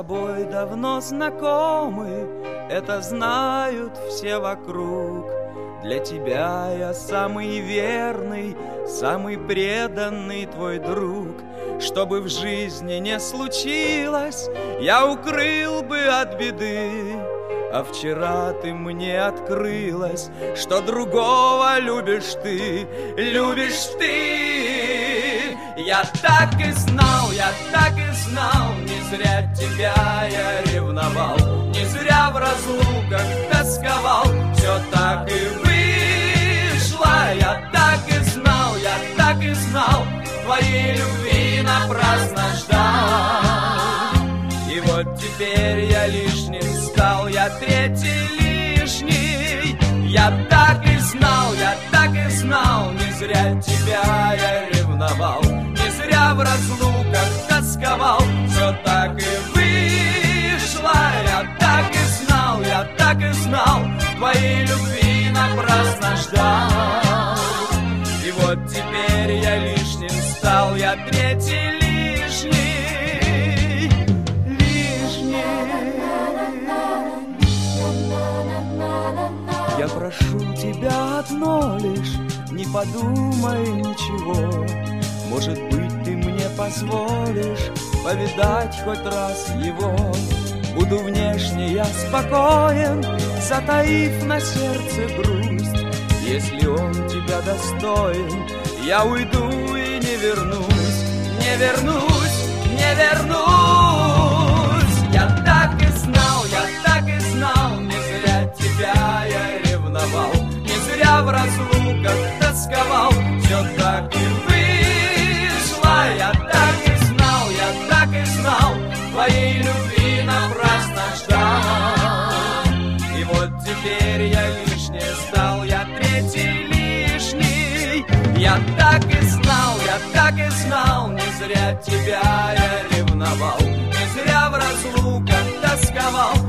тобой давно знакомы, это знают все вокруг. Для тебя я самый верный, самый преданный твой друг. Что бы в жизни не случилось, я укрыл бы от беды. А вчера ты мне открылась, что другого любишь ты, любишь ты. Я так и знал, не зря тебя я ревновал, не зря в разлуках тосковал, все так и вышло. Я так и знал, твоей любви напрасно ждал. И вот теперь я лишним стал, я третий лишний. Я так и знал, не зря тебя я ревновал, не зря в разлуках тосковал, все так и вышло. Я так и знал, твоей любви напрасно ждал. И вот теперь я лишним стал, я третий лишний. Я прошу тебя одно лишь, не подумай ничего. Может быть, ты мне позволишь повидать хоть раз его. Буду внешне я спокоен, затаив на сердце грусть. Если он тебя достоин, я уйду и не вернусь, не вернусь, не вернусь. Я так и знал, не зря тебя я ревновал, не зря в разлуках тосковал, все так и вышло. Я так и знал, твоей любви напрасно ждал. И вот теперь я лишний стал, я третий лишний. Я так и знал, не зря тебя я ревновал, не зря в разлуках тосковал,